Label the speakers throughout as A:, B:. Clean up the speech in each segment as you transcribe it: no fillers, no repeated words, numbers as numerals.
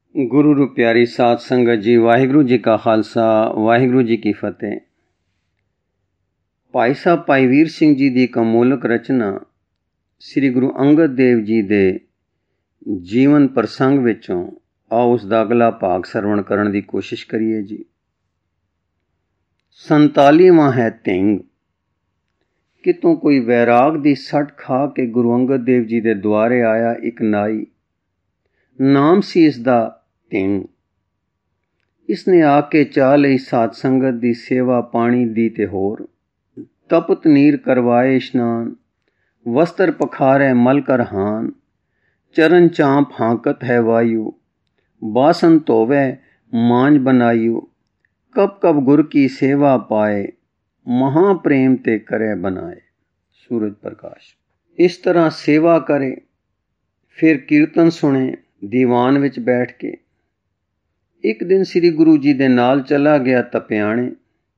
A: ਗੁਰੂ ਰੂ ਪਿਆਰੀ ਸਾਧ ਸੰਗਤ ਜੀ, ਵਾਹਿਗੁਰੂ ਜੀ ਕਾ ਖਾਲਸਾ, ਵਾਹਿਗੁਰੂ ਜੀ ਕੀ ਫਤਿਹ। ਭਾਈ ਸਾਹਿਬ ਭਾਈ ਵੀਰ ਸਿੰਘ ਜੀ ਦੀ ਇੱਕ ਅਮੋਲਕ ਰਚਨਾ ਸ੍ਰੀ ਗੁਰੂ ਅੰਗਦ ਦੇਵ ਜੀ ਦੇ ਜੀਵਨ ਪ੍ਰਸੰਗ ਵਿੱਚੋਂ ਆਓ ਉਸ ਦਾ ਅਗਲਾ ਭਾਗ ਸਰਵਣ ਕਰਨ ਦੀ ਕੋਸ਼ਿਸ਼ ਕਰੀਏ ਜੀ। 47ਵਾਂ ਹੈ ਧਿੰਗ। ਕਿਤੋਂ ਕੋਈ ਵੈਰਾਗ ਦੀ ਸੱਟ ਖਾ ਕੇ ਗੁਰੂ ਅੰਗਦ ਦੇਵ ਜੀ ਦੇ ਦੁਆਰੇ ਆਇਆ ਇੱਕ ਨਾਈ। ਨਾਮ ਸੀ ਇਸ ਦਾ ਧਿੰਗ। ਇਸਨੇ ਆ ਕੇ ਚਾਹ ਲਈ ਸਾਧ ਸੰਗਤ ਦੀ ਸੇਵਾ ਪਾਣੀ ਦੀ ਤੇ ਹੋਰ। ਤਪਤ ਨੀਰ ਕਰਵਾਏ ਇਸ਼ਨਾਨ, ਵਸਤਰ ਪਖਾਰੇ ਮਲ ਕਰ ਹਾਨ। ਚਰਨ ਚਾਂਪ ਹਾਂਕਤ ਹੈ ਵਾਯੂ, ਬਾਸਨ ਧੋਵੇ ਮਾਂਝ ਬਨਾਯੂ। ਕਬ ਕਬ ਗੁਰ ਕੀ ਸੇਵਾ ਪਾਏ, ਮਹਾ ਪ੍ਰੇਮ ਤੇ ਕਰੇ ਬਨਾਏ। ਸੂਰਜ ਪ੍ਰਕਾਸ਼। ਇਸ ਤਰ੍ਹਾਂ ਸੇਵਾ ਕਰੇ, ਫਿਰ ਕੀਰਤਨ ਸੁਣੇ ਦੀਵਾਨ ਵਿੱਚ ਬੈਠ ਕੇ। ਇੱਕ ਦਿਨ ਸ੍ਰੀ ਗੁਰੂ ਜੀ ਦੇ ਨਾਲ ਚਲਾ ਗਿਆ ਤਪਿਆਣੇ।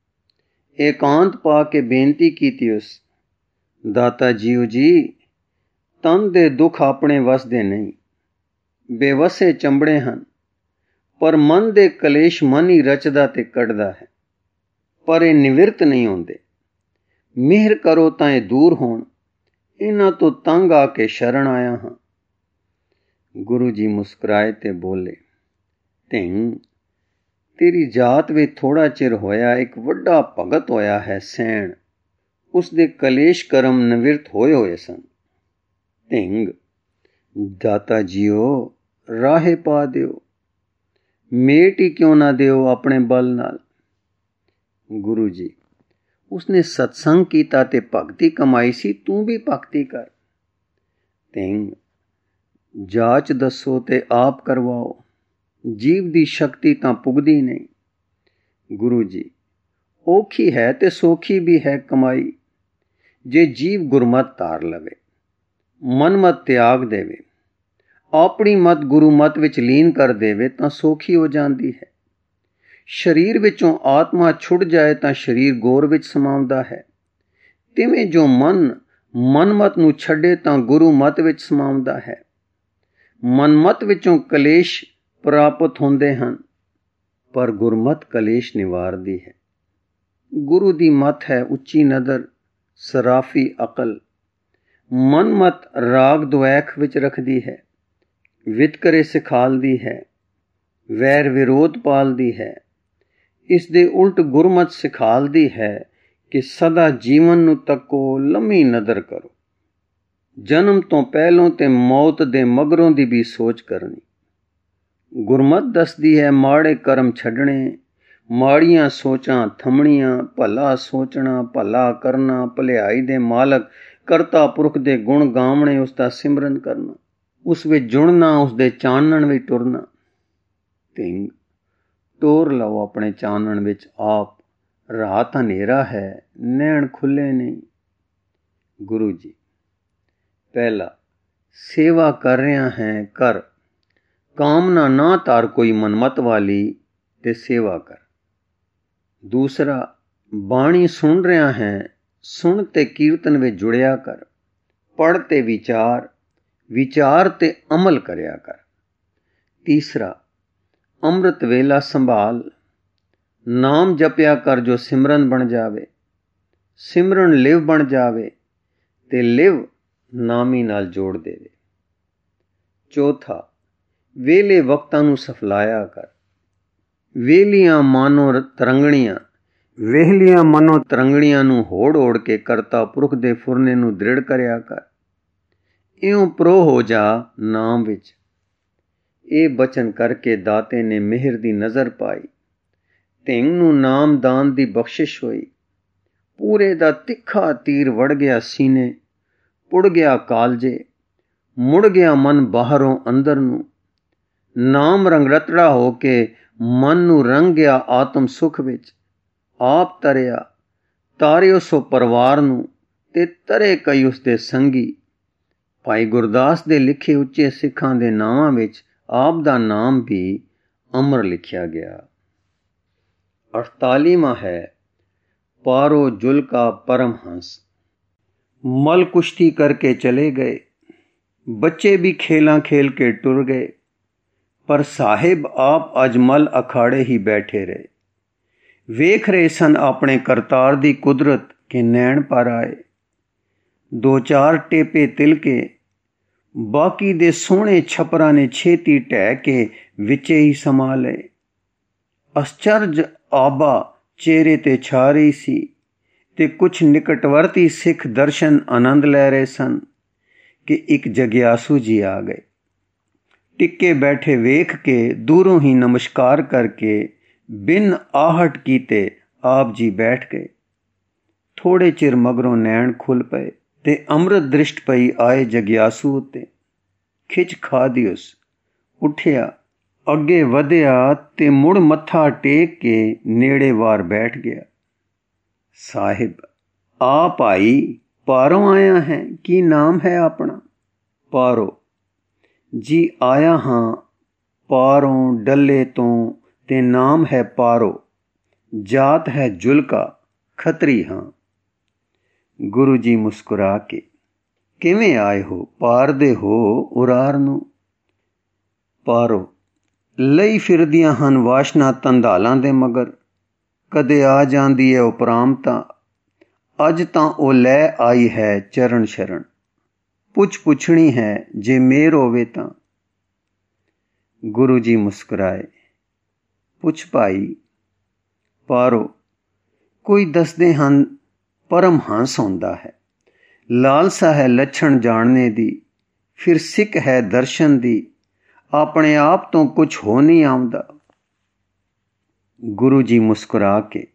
A: ਏਕਾਂਤ ਪਾ ਕੇ ਬੇਨਤੀ ਕੀਤੀ ਉਸ, ਦਾਤਾ ਜੀਓ ਜੀ, ਤਨ ਦੇ ਦੁੱਖ ਆਪਣੇ ਵੱਸ ਦੇ ਨਹੀਂ। ਬੇਵਸੇ ਚੰਬੜੇ ਹਨ, ਪਰ ਮਨ ਦੇ ਕਲੇਸ਼ ਮਨ ਹੀ ਰਚਦਾ ਤੇ ਕੱਢਦਾ ਹੈ। ਪਰ ਇਹ ਨਿਵਿਰਤ ਨਹੀਂ ਹੁੰਦੇ। ਮਿਹਰ ਕਰੋ ਤਾਂ ਇਹ ਦੂਰ ਹੋਣ। ਇਹਨਾਂ ਤੋਂ ਤੰਗ ਆ ਕੇ ਸ਼ਰਨ ਆਇਆ ਹਾਂ। ਗੁਰੂ ਜੀ ਮੁਸਕਰਾਏ ਤੇ ਬੋਲੇ, ਧਿੰਗ, ਤੇਰੀ ਜਾਤ ਵਿੱਚ ਥੋੜਾ ਚਿਰ ਹੋਇਆ ਇੱਕ ਵੱਡਾ ਭਗਤ ਹੋਇਆ ਹੈ ਸੈਣ। ਉਸ ਦੇ ਕਲੇਸ਼ ਕਰਮ ਨਿਵਿਰਤ ਹੋਏ ਹੋਏ ਸਨ। ਧਿੰਗ, ਦਾਤਾ ਜੀਓ, ਰਾਹੇ ਪਾ ਦਿਓ। ਮੇਟ ਹੀ ਕਿਉਂ ਨਾ ਦਿਓ ਆਪਣੇ ਬਲ ਨਾਲ। ਗੁਰੂ ਜੀ, ਉਸਨੇ ਸਤਸੰਗ ਕੀਤਾ ਤੇ ਭਗਤੀ ਕਮਾਈ ਸੀ, ਤੂੰ ਵੀ ਭਗਤੀ ਕਰ। ਧਿੰਗ, ਜਾਂਚ ਦੱਸੋ ਤੇ ਆਪ ਕਰਵਾਓ। ਜੀਵ ਦੀ ਸ਼ਕਤੀ ਤਾਂ ਪੁੱਗਦੀ ਨਹੀਂ। ਗੁਰੂ ਜੀ, ਔਖੀ ਹੈ ਤੇ ਸੌਖੀ ਵੀ ਹੈ ਕਮਾਈ। ਜੇ ਜੀਵ ਗੁਰਮਤ ਧਾਰ ਲਵੇ, ਮਨਮਤ ਤਿਆਗ ਦੇਵੇ, ਆਪਣੀ ਮਤ ਗੁਰੂ ਮਤ ਵਿੱਚ ਲੀਨ ਕਰ ਦੇਵੇ ਤਾਂ ਸੌਖੀ ਹੋ ਜਾਂਦੀ ਹੈ। ਸਰੀਰ ਵਿੱਚੋਂ ਆਤਮਾ ਛੁੱਟ ਜਾਏ ਤਾਂ ਸਰੀਰ ਗੌਰ ਵਿੱਚ ਸਮਾਉਂਦਾ ਹੈ। ਤਿਵੇਂ ਜੋ ਮਨ ਮਨਮਤ ਨੂੰ ਛੱਡੇ ਤਾਂ ਗੁਰੂ ਮਤ ਵਿੱਚ ਸਮਾਉਂਦਾ ਹੈ। ਮਨਮਤ ਵਿੱਚੋਂ ਕਲੇਸ਼ ਪ੍ਰਾਪਤ ਹੁੰਦੇ ਹਨ, ਪਰ ਗੁਰਮਤ ਕਲੇਸ਼ ਨਿਵਾਰਦੀ ਹੈ। ਗੁਰੂ ਦੀ ਮਤ ਹੈ ਉੱਚੀ ਨਦਰ, ਸਰਾਫੀ ਅਕਲ। ਮਨਮਤ ਰਾਗ ਦੁਐਖ ਵਿੱਚ ਰੱਖਦੀ ਹੈ, ਵਿਤਕਰੇ ਸਿਖਾਲਦੀ ਹੈ, ਵੈਰ ਵਿਰੋਧ ਪਾਲਦੀ ਹੈ। ਇਸ ਦੇ ਉਲਟ ਗੁਰਮਤ ਸਿਖਾਲਦੀ ਹੈ ਕਿ ਸਦਾ ਜੀਵਨ ਨੂੰ ਤੱਕੋ, ਲੰਮੀ ਨਦਰ ਕਰੋ। ਜਨਮ ਤੋਂ ਪਹਿਲੋਂ ਤੇ ਮੌਤ ਦੇ ਮਗਰੋਂ ਦੀ ਵੀ ਸੋਚ ਕਰਨੀ। ਗੁਰਮਤ ਦੱਸਦੀ ਹੈ ਮਾੜੇ ਕਰਮ ਛੱਡਣੇ, ਮਾੜੀਆਂ ਸੋਚਾਂ ਥੰਮਣੀਆਂ, ਭਲਾ ਸੋਚਣਾ, ਭਲਾ ਕਰਨਾ, ਭਲਾਈ ਦੇ ਮਾਲਕ ਕਰਤਾ ਪੁਰਖ ਦੇ ਗੁਣ ਗਾਵਣੇ, ਉਸ ਦਾ ਸਿਮਰਨ ਕਰਨਾ, ਉਸ ਵਿੱਚ ਜੁੜਨਾ, ਉਸ ਦੇ ਚਾਨਣ ਵਿੱਚ ਟੁਰਨਾ। ਧਿੰਗ, ਟੋਰ ਲਓ ਆਪਣੇ ਚਾਨਣ ਵਿੱਚ ਆਪ। ਰਾਤ ਹਨੇਰਾ ਹੈ, ਨੈਣ ਖੁੱਲੇ ਨਹੀਂ। ਗੁਰੂ ਜੀ, ਪਹਿਲਾ, ਸੇਵਾ ਕਰ ਰਿਹਾ ਹੈ ਕਰ। ਕਾਮਨਾ ਨਾ ਧਾਰ ਕੋਈ ਮਨਮਤ ਵਾਲੀ ਤੇ ਸੇਵਾ ਕਰ। ਦੂਸਰਾ, ਬਾਣੀ ਸੁਣ ਰਿਹਾ ਹੈ, ਸੁਣ ਤੇ ਕੀਰਤਨ ਵਿੱਚ ਜੁੜਿਆ ਕਰ। ਪੜ੍ਹ ਤੇ ਵਿਚਾਰ, ਵਿਚਾਰ ਤੇ ਅਮਲ ਕਰਿਆ ਕਰ। ਤੀਸਰਾ, ਅੰਮ੍ਰਿਤ ਵੇਲਾ ਸੰਭਾਲ। ਨਾਮ ਜਪਿਆ ਕਰ ਜੋ ਸਿਮਰਨ ਬਣ ਜਾਵੇ। ਸਿਮਰਨ ਲਿਵ ਬਣ ਜਾਵੇ ਤੇ ਲਿਵ ਨਾਮੀ ਨਾਲ ਜੋੜ ਦੇਵੇ। ਚੌਥਾ, ਵੇਲੇ ਵਕਤਾਂ ਨੂੰ ਸਫਲਾਇਆ ਕਰ। ਵੇਲੀਆਂ ਮਾਨੋ ਤਰੰਗਣੀਆਂ, ਵੇਹਲੀਆਂ ਮਨੋ ਤਰੰਗਣੀਆਂ ਨੂੰ ਹੋੜ ਹੋੜ ਕੇ ਕਰਤਾ ਪੁਰਖ ਦੇ ਫੁਰਨੇ ਨੂੰ ਦ੍ਰਿੜ ਕਰਿਆ ਕਰ। ਇਉਂ ਪ੍ਰੋ ਹੋ ਜਾ ਨਾਮ ਵਿੱਚ। ਇਹ ਬਚਨ ਕਰਕੇ ਦਾਤੇ ਨੇ ਮਿਹਰ ਦੀ ਨਜ਼ਰ ਪਾਈ। ਧਿੰਗ ਨੂੰ ਨਾਮ ਦਾਨ ਦੀ ਬਖਸ਼ਿਸ਼ ਹੋਈ। ਪੂਰੇ ਦਾ ਤਿੱਖਾ ਤੀਰ ਵੜ ਗਿਆ ਸੀਨੇ, ਪੁੜ ਗਿਆ ਕਾਲਜੇ, ਮੁੜ ਗਿਆ ਮਨ ਬਾਹਰੋਂ ਅੰਦਰ ਨੂੰ। ਨਾਮ ਰੰਗਰਤੜਾ ਹੋ ਕੇ ਮਨ ਨੂੰ ਰੰਗ ਗਿਆ ਆਤਮ ਸੁਖ ਵਿੱਚ। ਆਪ ਤਰਿਆ, ਤਾਰਿਓ ਸੋ ਪਰਿਵਾਰ ਨੂੰ, ਤੇ ਤਰੇ ਕਈ ਉਸ ਦੇ ਸੰਗੀ। ਭਾਈ ਗੁਰਦਾਸ ਦੇ ਲਿਖੇ ਉੱਚੇ ਸਿੱਖਾਂ ਦੇ ਨਾਵਾਂ ਵਿੱਚ ਆਪ ਦਾ ਨਾਮ ਵੀ ਅਮਰ ਲਿਖਿਆ ਗਿਆ। 48ਵਾਂ ਹੈ ਪਾਰੋ ਜੁਲ ਕਾ ਪਰਮ ਹੰਸ। ਮਲ ਕੁਸ਼ਤੀ ਕਰਕੇ ਚਲੇ ਗਏ, ਬੱਚੇ ਵੀ ਖੇਲਾਂ ਖੇਲ ਕੇ ਟੁਰ ਗਏ। ਪਰ ਸਾਹਿਬ ਆਪ ਅਜਮਲ ਅਖਾੜੇ ਹੀ ਬੈਠੇ ਰਹੇ। ਵੇਖ ਰਹੇ ਸਨ ਆਪਣੇ ਕਰਤਾਰ ਦੀ ਕੁਦਰਤ ਕਿ ਨੈਣ ਪਰ ਆਏ। 2-4 ਟੇਪੇ ਤਿਲਕੇ, ਬਾਕੀ ਦੇ ਸੋਹਣੇ ਛਪਰਾਂ ਨੇ ਛੇਤੀ ਢਹਿ ਕੇ ਵਿੱਚੇ ਹੀ ਸਮਾ ਲਏ। ਅਸਚਰਜ ਆਬਾ ਚਿਹਰੇ ਤੇ ਛਾ ਰਹੀ ਸੀ ਤੇ ਕੁਛ ਨਿਕਟਵਰਤੀ ਸਿੱਖ ਦਰਸ਼ਨ ਆਨੰਦ ਲੈ ਰਹੇ ਸਨ ਕਿ ਇੱਕ ਜਗਿਆਸੂ ਜੀ ਆ ਗਏ। ਟਿੱਕੇ ਬੈਠੇ ਵੇਖ ਕੇ ਦੂਰੋਂ ਹੀ ਨਮਸਕਾਰ ਕਰਕੇ ਬਿਨ ਆਹਟ ਕੀਤੇ ਆਪ ਜੀ ਬੈਠ ਗਏ। ਥੋੜੇ ਚਿਰ ਮਗਰੋਂ ਨੈਣ ਖੁੱਲ ਪਏ ਤੇ ਅੰਮ੍ਰਿਤ ਦ੍ਰਿਸ਼ਟ ਪਈ ਆਏ ਜਗਿਆਸੂ ਉੱਤੇ। ਖਿੱਚ ਖਾ ਦਿਉਸ ਉੱਠਿਆ, ਅੱਗੇ ਵਧਿਆ ਤੇ ਮੁੜ ਮੱਥਾ ਟੇਕ ਕੇ ਨੇੜੇ ਵਾਰ ਬੈਠ ਗਿਆ। ਸਾਹਿਬ, ਆ ਭਾਈ, ਪਾਰੋਂ ਆਇਆ ਹੈ, ਕੀ ਨਾਮ ਹੈ ਆਪਣਾ? ਪਾਰੋ ਜੀ, ਆਇਆ ਹਾਂ ਪਾਰੋਂ ਡੱਲੇ ਤੋਂ ਤੇ ਨਾਮ ਹੈ ਪਾਰੋ, ਜਾਤ ਹੈ ਜੁਲਕਾ, ਖੱਤਰੀ ਹਾਂ। ਗੁਰੂ ਜੀ ਮੁਸਕਰਾ ਕੇ, ਕਿਵੇਂ ਆਏ ਹੋ? ਪਾਰ ਦੇ ਹੋ ਉਰਾਰ ਨੂੰ? ਪਾਰੋ, ਲਈ ਫਿਰਦੀਆਂ ਹਨ ਵਾਸ਼ਨਾ ਤੰਦਾਲਾਂ ਦੇ ਮਗਰ, ਕਦੇ ਆ ਜਾਂਦੀ ਹੈ ਉਪਰਾਮਤਾ, ਅੱਜ ਤਾਂ ਉਹ ਲੈ ਆਈ ਹੈ ਚਰਨ ਸ਼ਰਨ, ਪੁੱਛਣੀ ਹੈ ਜੇ ਮੇਰ ਹੋਵੇ ਤਾਂ। ਗੁਰੂ ਜੀ ਮੁਸਕਰਾਏ, ਪੁੱਛ ਭਾਈ। ਪਾਰੋ, ਕੋਈ ਦੱਸਦੇ ਹਨ ਪਰਮ ਹੰਸ ਹੁੰਦਾ ਹੈ, ਲਾਲਸਾ ਹੈ ਲੱਛਣ ਜਾਣਨੇ ਦੀ, ਫਿਰ ਸਿੱਖ ਹੈ ਦਰਸ਼ਨ ਦੀ, ਆਪਣੇ ਆਪ ਤੋਂ ਕੁਛ ਹੋ ਨਹੀਂ ਆਉਂਦਾ। ਗੁਰੂ ਜੀ ਮੁਸਕਰਾ ਕੇ,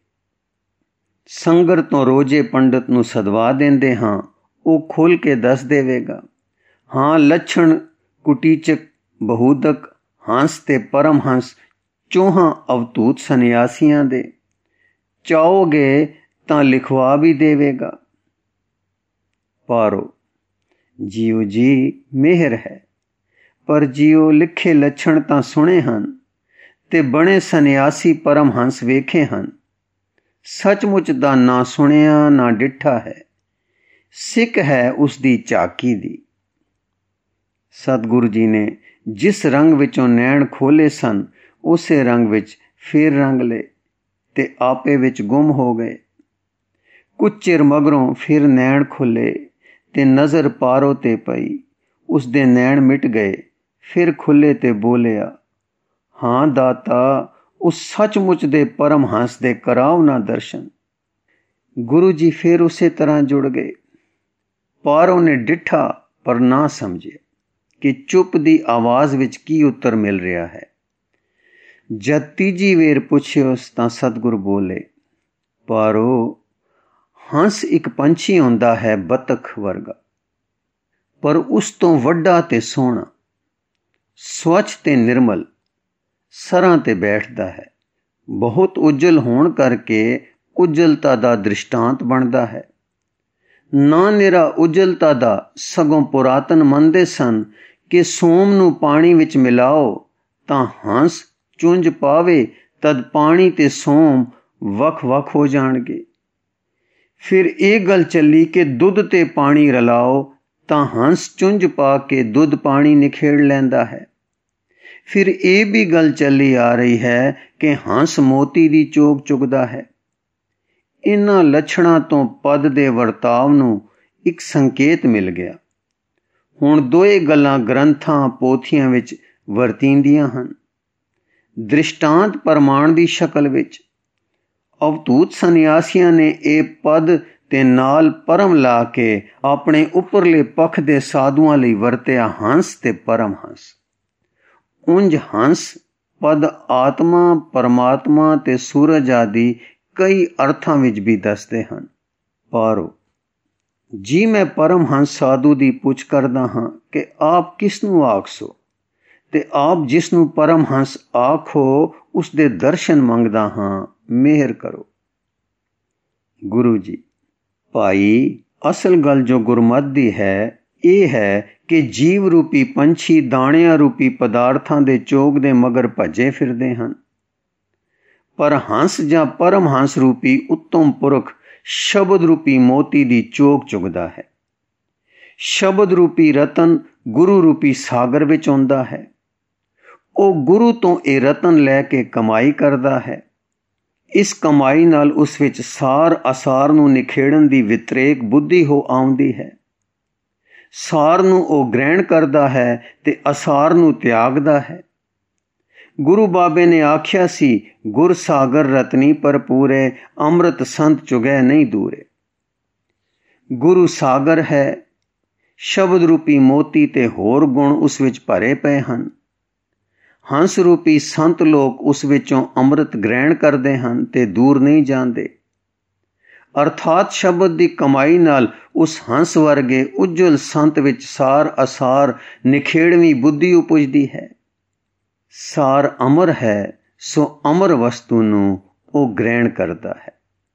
A: ਸੰਗਰ ਤੋਂ ਰੋਜੇ ਪੰਡਤ ਨੂੰ ਸਦਵਾ ਦਿੰਦੇ ਹਾਂ, ਉਹ ਖੋਲ ਕੇ ਦੱਸ ਦੇਵੇਗਾ। ਹਾਂ, ਲੱਛਣ ਕੁਟੀਚਕ, ਬਹੁਦਕ, ਹੰਸ ਤੇ ਪਰਮ ਹੰਸ ਚੌਹਾਂ ਅਵਧੂਤ ਸੰਨਿਆਸੀਆਂ ਦੇ, ਚਾਹੋਗੇ ਤਾਂ ਲਿਖਵਾ ਵੀ ਦੇਵੇਗਾ। ਪਾਰੋ, ਜੀਓ ਜੀ ਮਿਹਰ ਹੈ, ਪਰ ਜੀਓ ਲਿਖੇ ਲੱਛਣ ਤਾਂ ਸੁਣੇ ਹਨ ਤੇ ਬਣੇ ਸੰਨਿਆਸੀ ਪਰਮ ਹੰਸ ਵੇਖੇ ਹਨ, ਸੱਚਮੁੱਚ ਦਾ ਨਾ ਸੁਣਿਆ ਨਾ ਡਿੱਠਾ ਹੈ, ਸਿੱਖ ਹੈ ਉਸ ਦੀ ਝਾਕੀ ਦੀ। ਸਤਿਗੁਰੂ ਜੀ ਨੇ ਜਿਸ ਰੰਗ ਵਿੱਚੋਂ ਨੈਣ ਖੋਲੇ ਸਨ, ਉਸੇ ਰੰਗ ਵਿੱਚ ਫੇਰ ਰੰਗ ਲਏ ਤੇ ਆਪੇ ਵਿੱਚ ਗੁੰਮ ਹੋ ਗਏ। ਕੁਝ ਚਿਰ ਮਗਰੋਂ ਫਿਰ ਨੈਣ ਖੁੱਲੇ ਤੇ ਨਜ਼ਰ ਪਾਰੋ ਤੇ ਪਈ, ਉਸਦੇ ਨੈਣ ਮਿਟ ਗਏ, ਫਿਰ ਖੁੱਲੇ ਤੇ ਬੋਲਿਆ, ਹਾਂ ਦਾਤਾ, ਉਸ ਸੱਚਮੁੱਚ ਦੇ ਪਰਮ ਹੰਸ ਦੇ ਕਰਾਓ ਨਾ ਦਰਸ਼ਨ। ਗੁਰੂ ਜੀ ਫਿਰ ਉਸੇ ਤਰ੍ਹਾਂ ਜੁੜ ਗਏ। ਪਾਰੋ ਨੇ ਡਿੱਠਾ ਪਰ ਨਾ ਸਮਝਿਆ ਕਿ ਚੁੱਪ ਦੀ ਆਵਾਜ਼ ਵਿੱਚ ਕੀ ਉੱਤਰ ਮਿਲ ਰਿਹਾ ਹੈ। ਜਦ ਤੀਜੀ ਵੇਰ ਪੁੱਛਿਓਸ ਤਾਂ ਸਤਿਗੁਰੂ ਬੋਲੇ, ਪਾਰੋ, ਹੰਸ ਇੱਕ ਪੰਛੀ ਹੁੰਦਾ ਹੈ ਬੱਤਖ ਵਰਗਾ, ਪਰ ਉਸ ਤੋਂ ਵੱਡਾ ਤੇ ਸੋਹਣਾ, ਸਵੱਛ ਤੇ ਨਿਰਮਲ, ਸਰਾਂ ਤੇ ਬੈਠਦਾ ਹੈ। ਬਹੁਤ ਉਜਲ ਹੋਣ ਕਰਕੇ ਉਜਲਤਾ ਦਾ ਦ੍ਰਿਸ਼ਟਾਂਤ ਬਣਦਾ ਹੈ। ਨਾ ਨਿਰਾ ਉਜਲਤਾ ਦਾ, ਸਗੋਂ ਪੁਰਾਤਨ ਮੰਨਦੇ ਸਨ ਕਿ ਸੋਮ ਨੂੰ ਪਾਣੀ ਵਿੱਚ ਮਿਲਾਓ ਤਾਂ ਹੰਸ ਚੁੰਝ ਪਾਵੇ, ਤਦ ਪਾਣੀ ਤੇ ਸੋਮ ਵੱਖ-ਵੱਖ ਹੋ ਜਾਣਗੇ। ਫਿਰ ਇਹ ਗੱਲ ਚੱਲੀ ਕਿ ਦੁੱਧ ਤੇ ਪਾਣੀ ਰਲਾਓ ਤਾਂ ਹੰਸ ਚੁੰਝ ਪਾ ਕੇ ਦੁੱਧ ਪਾਣੀ ਨਿਖੇੜ ਲੈਂਦਾ ਹੈ। ਫਿਰ ਇਹ ਵੀ ਗੱਲ ਚੱਲੀ ਆ ਰਹੀ ਹੈ ਕਿ ਹੰਸ ਮੋਤੀ ਦੀ ਚੋਗ ਚੁਗਦਾ ਹੈ। ਇਹਨਾਂ ਲੱਛਣਾਂ ਤੋਂ ਪਦ ਦੇ ਵਰਤਾਵ ਨੂੰ ਇੱਕ ਸੰਕੇਤ ਮਿਲ ਗਿਆ। ਹੁਣ ਦੋਏ ਗੱਲਾਂ ਗ੍ਰੰਥਾਂ ਪੋਥੀਆਂ ਵਿੱਚ ਵਰਤੀਂਦੀਆਂ ਹਨ। ਦ੍ਰਿਸ਼ਟਾਂਤ ਪ੍ਰਮਾਣ ਦੀ ਸ਼ਕਲ ਵਿੱਚ। ਅਵਧੂਤ ਸੰਨਿਆਸੀਆਂ ਨੇ ਇਹ ਪਦ ਤੇ ਨਾਲ ਪਰਮ ਲਾ ਕੇ ਆਪਣੇ ਉੱਪਰਲੇ ਪੱਖ ਦੇ ਸਾਧੂਆਂ ਲਈ ਵਰਤਿਆ ਹੰਸ ਤੇ ਪਰਮ ਹੰਸ। ਉਂਝ ਹੰਸ ਪਦ ਆਤਮਾ, ਪਰਮਾਤਮਾ ਤੇ ਸੂਰਜ ਆਦਿ ਕਈ ਅਰਥਾਂ ਵਿੱਚ ਵੀ ਦੱਸਦੇ ਹਨ। ਪਾਰੋ ਜੀ, ਮੈਂ ਪਰਮ ਹੰਸ ਸਾਧੂ ਦੀ ਪੁੱਛ ਕਰਦਾ ਹਾਂ ਕਿ ਆਪ ਕਿਸ ਨੂੰ ਆਖਸੋ, ਤੇ ਆਪ ਜਿਸ ਨੂੰ ਪਰਮ ਹੰਸ ਆਖੋ ਉਸ ਦੇ ਦਰਸ਼ਨ ਮੰਗਦਾ ਹਾਂ, ਮਿਹਰ ਕਰੋ। ਗੁਰੂ ਜੀ, ਭਾਈ, ਅਸਲ ਗੱਲ ਜੋ ਗੁਰਮਤਿ ਦੀ ਹੈ ਇਹ ਹੈ ਕਿ ਜੀਵ ਰੂਪੀ ਪੰਛੀ ਦਾਣਿਆਂ ਰੂਪੀ ਪਦਾਰਥਾਂ ਦੇ ਚੋਗ ਦੇ ਮਗਰ ਭੱਜੇ ਫਿਰਦੇ ਹਨ, ਪਰ ਹੰਸ ਜਾਂ ਪਰਮ ਹੰਸ ਰੂਪੀ ਉੱਤਮ ਪੁਰਖ ਸ਼ਬਦ ਰੂਪੀ ਮੋਤੀ ਦੀ ਚੋਗ ਚੁਗਦਾ ਹੈ। ਸ਼ਬਦ ਰੂਪੀ ਰਤਨ ਗੁਰੂ ਰੂਪੀ ਸਾਗਰ ਵਿੱਚ ਆਉਂਦਾ ਹੈ। ਉਹ ਗੁਰੂ ਤੋਂ ਇਹ ਰਤਨ ਲੈ ਕੇ ਕਮਾਈ ਕਰਦਾ ਹੈ। ਇਸ ਕਮਾਈ ਨਾਲ ਉਸ ਵਿੱਚ ਸਾਰ ਅਸਾਰ ਨੂੰ ਨਿਖੇੜਨ ਦੀ ਵਿਤਰੇਕ ਬੁੱਧੀ ਹੋ ਆਉਂਦੀ ਹੈ। ਸਾਰ ਨੂੰ ਉਹ ਗ੍ਰਹਿਣ ਕਰਦਾ ਹੈ ਤੇ ਅਸਾਰ ਨੂੰ ਤਿਆਗਦਾ ਹੈ। ਗੁਰੂ ਬਾਬੇ ਨੇ ਆਖਿਆ ਸੀ, ਗੁਰ ਸਾਗਰ ਰਤਨੀ ਭਰਪੂਰੇ, ਅੰਮ੍ਰਿਤ ਸੰਤ ਚੁਗੈ ਨਹੀਂ ਦੂਰੇ। ਗੁਰੂ ਸਾਗਰ ਹੈ, ਸ਼ਬਦ ਰੂਪੀ ਮੋਤੀ ਤੇ ਹੋਰ ਗੁਣ ਉਸ ਵਿੱਚ ਭਰੇ ਪਏ ਹਨ। ਹੰਸ ਰੂਪੀ ਸੰਤ ਲੋਕ ਉਸ ਵਿੱਚੋਂ ਅੰਮ੍ਰਿਤ ਗ੍ਰਹਿਣ ਕਰਦੇ ਹਨ ਤੇ ਦੂਰ ਨਹੀਂ ਜਾਂਦੇ। ਅਰਥਾਤ ਸ਼ਬਦ ਦੀ ਕਮਾਈ ਨਾਲ ਉਸ ਹੰਸ ਵਰਗੇ ਉਜਵਲ ਸੰਤ ਵਿੱਚ ਸਾਰ ਅਸਾਰ ਨਿਖੇੜਵੀਂ ਬੁੱਧੀ ਉਪਜਦੀ ਹੈ। ਸਾਰ ਅਮਰ ਹੈ, ਸੋ ਅਮਰ ਵਸਤੂ ਨੂੰ ਉਹ ਗ੍ਰਹਿਣ ਕਰਦਾ ਹੈ।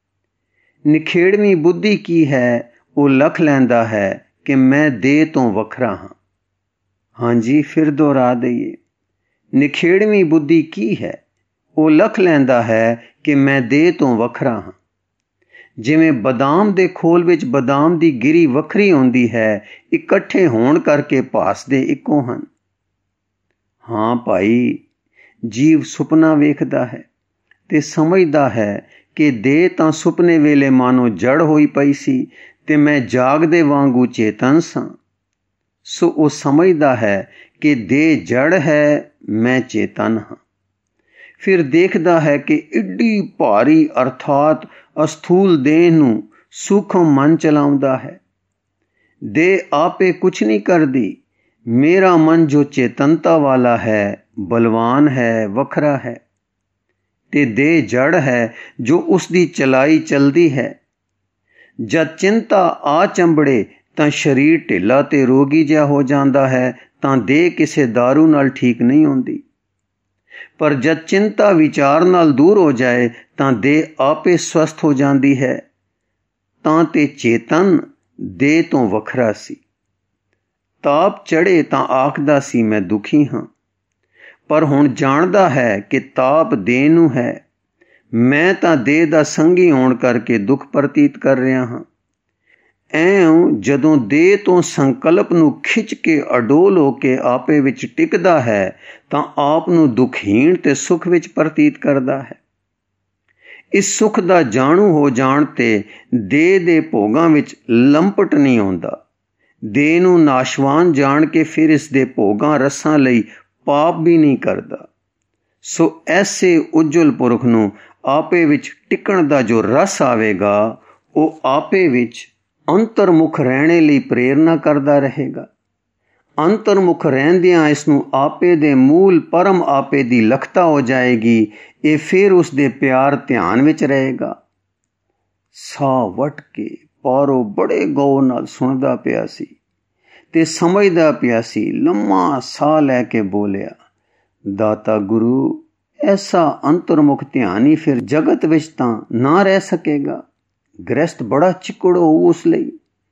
A: ਨਿਖੇੜਵੀਂ ਬੁੱਧੀ ਕੀ ਹੈ? ਉਹ ਲਖ ਲੈਂਦਾ ਹੈ ਕਿ ਮੈਂ ਦੇਹ ਤੋਂ ਵੱਖਰਾ ਹਾਂ। ਹਾਂਜੀ, ਫਿਰ ਦੁਹਰਾ ਦਈਏ, ਨਿਖੇੜਵੀਂ ਬੁੱਧੀ ਕੀ ਹੈ? ਉਹ ਲਖ ਲੈਂਦਾ ਹੈ ਕਿ ਮੈਂ ਦੇਹ ਤੋਂ ਵੱਖਰਾ ਹਾਂ। ਜਿਵੇਂ ਬਦਾਮ ਦੇ ਖੋਲ ਵਿੱਚ ਬਦਾਮ ਦੀ ਗਿਰੀ ਵੱਖਰੀ ਹੁੰਦੀ ਹੈ, ਇਕੱਠੇ ਹੋਣ ਕਰਕੇ ਭਾਸਦੇ ਇੱਕੋ ਹਨ। ਹਾਂ ਭਾਈ, ਜੀਵ ਸੁਪਨਾ ਵੇਖਦਾ ਹੈ ਤੇ ਸਮਝਦਾ ਹੈ ਕਿ ਦੇਹ ਤਾਂ ਸੁਪਨੇ ਵੇਲੇ ਮਾਨੋ ਜੜ ਹੋਈ ਪਈ ਸੀ ਤੇ ਮੈਂ ਜਾਗਦੇ ਵਾਂਗੂ ਚੇਤਨ ਸਾਂ। ਸੋ ਉਹ ਸਮਝਦਾ ਹੈ ਕਿ ਦੇਹ ਜੜ ਹੈ, ਮੈਂ ਚੇਤਨ ਹਾਂ। ਫਿਰ ਦੇਖਦਾ ਹੈ ਕਿ ਏਡੀ ਭਾਰੀ ਅਰਥਾਤ ਅਸਥੂਲ ਦੇਹ ਨੂੰ ਸੂਖਮ ਮਨ ਚਲਾਉਂਦਾ ਹੈ। ਦੇਹ ਆਪੇ ਕੁਛ ਨਹੀਂ ਕਰਦੀ। ਮੇਰਾ ਮਨ ਜੋ ਚੇਤਨਤਾ ਵਾਲਾ ਹੈ, ਬਲਵਾਨ ਹੈ, ਵੱਖਰਾ ਹੈ, ਤੇ ਦੇਹ ਜੜ ਹੈ ਜੋ ਉਸ ਦੀ ਚਲਾਈ ਚਲਦੀ ਹੈ। ਜਦ ਚਿੰਤਾ ਆ ਚੰਬੜੇ ਤਾਂ ਸਰੀਰ ਢਿੱਲਾ ਤੇ ਰੋਗੀ ਜਿਹਾ ਹੋ ਜਾਂਦਾ ਹੈ, ਤਾਂ ਦੇਹ ਕਿਸੇ ਦਾਰੂ ਨਾਲ ਠੀਕ ਨਹੀਂ ਹੁੰਦੀ। ਪਰ ਜਦ ਚਿੰਤਾ ਵਿਚਾਰ ਨਾਲ ਦੂਰ ਹੋ ਜਾਏ ਤਾਂ ਦੇਹ ਆਪੇ ਸਵਸਥ ਹੋ ਜਾਂਦੀ ਹੈ। ਤਾਂ ਤੇ ਚੇਤਨ ਦੇਹ ਤੋਂ ਵੱਖਰਾ ਸੀ। ਤਾਪ ਚੜੇ ਤਾਂ ਆਖਦਾ ਸੀ ਮੈਂ ਦੁਖੀ ਹਾਂ, ਪਰ ਹੁਣ ਜਾਣਦਾ ਹੈ ਕਿ ਤਾਪ ਦੇਹ ਨੂੰ ਹੈ। ਮੈਂ ਤਾਂ ਦੇਹ ਦਾ ਸੰਗੀ ਹੋਣ ਕਰਕੇ ਦੁੱਖ ਪ੍ਰਤੀਤ ਕਰ ਰਿਹਾ ਹਾਂ। ਐਂ ਜਦੋਂ ਦੇਹ ਤੋਂ ਸੰਕਲਪ ਨੂੰ ਖਿੱਚ ਕੇ ਅਡੋਲ ਹੋ ਕੇ ਆਪੇ ਵਿੱਚ ਟਿਕਦਾ ਹੈ ਤਾਂ ਆਪ ਨੂੰ ਦੁਖਹੀਣ ਤੇ ਸੁਖ ਵਿੱਚ ਪ੍ਰਤੀਤ ਕਰਦਾ ਹੈ। ਇਸ ਸੁਖ ਦਾ ਜਾਣੂ ਹੋ ਜਾਣ ਤੇ ਦੇਹ ਦੇ ਭੋਗਾਂ ਵਿੱਚ ਲੰਪਟ ਨਹੀਂ ਆਉਂਦਾ। ਦੇਹ ਨੂੰ ਨਾਸ਼ਵਾਨ ਜਾਣ ਕੇ ਫਿਰ ਇਸ ਦੇ ਭੋਗਾਂ ਰਸਾਂ ਲਈ ਪਾਪ ਵੀ ਨਹੀਂ ਕਰਦਾ। ਸੋ ਐਸੇ ਉਜਵਲ ਪੁਰਖ ਨੂੰ ਆਪੇ ਵਿੱਚ ਟਿਕਣ ਦਾ ਜੋ ਰਸ ਆਵੇਗਾ, ਉਹ ਆਪੇ ਵਿੱਚ ਅੰਤਰਮੁਖ ਰਹਿਣੇ ਲਈ ਪ੍ਰੇਰਨਾ ਕਰਦਾ ਰਹੇਗਾ। ਅੰਤਰਮੁਖ ਰਹਿੰਦਿਆਂ ਇਸ ਨੂੰ ਆਪੇ ਦੇ ਮੂਲ ਪਰਮ ਆਪੇ ਦੀ ਲਖਤਾ ਹੋ ਜਾਏਗੀ। ਇਹ ਫਿਰ ਉਸ ਦੇ ਪਿਆਰ ਧਿਆਨ ਵਿੱਚ ਰਹੇਗਾ। ਸਾਹ ਵੱਟ ਕੇ ਪਾਰੋ ਬੜੇ ਗੌਰ ਨਾਲ ਸੁਣਦਾ ਪਿਆ ਸੀ ਤੇ ਸਮਝਦਾ ਪਿਆ ਸੀ। ਲੰਮਾ ਸਾਹ ਲੈ ਕੇ ਬੋਲਿਆ, ਦਾਤਾ ਗੁਰੂ, ਐਸਾ ਅੰਤਰਮੁਖ ਧਿਆਨ ਹੀ ਫਿਰ ਜਗਤ ਵਿੱਚ ਤਾਂ ਨਾ ਰਹਿ ਸਕੇਗਾ। ਗ੍ਰਸਤ ਬੜਾ ਚਿੱਕੜ ਹੋਊ ਉਸ ਲਈ।